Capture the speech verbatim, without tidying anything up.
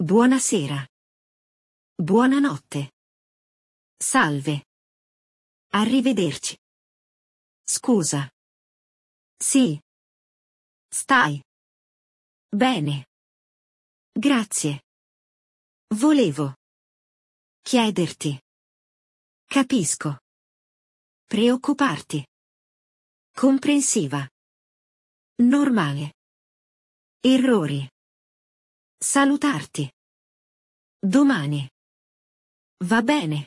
Buonasera. Buonanotte. Salve. Arrivederci. Scusa. Sì. Stai. Bene. Grazie. Volevo chiederti. Capisco. Preoccuparti. Comprensiva. Normale. Errori. Salutarti. Domani. Va bene.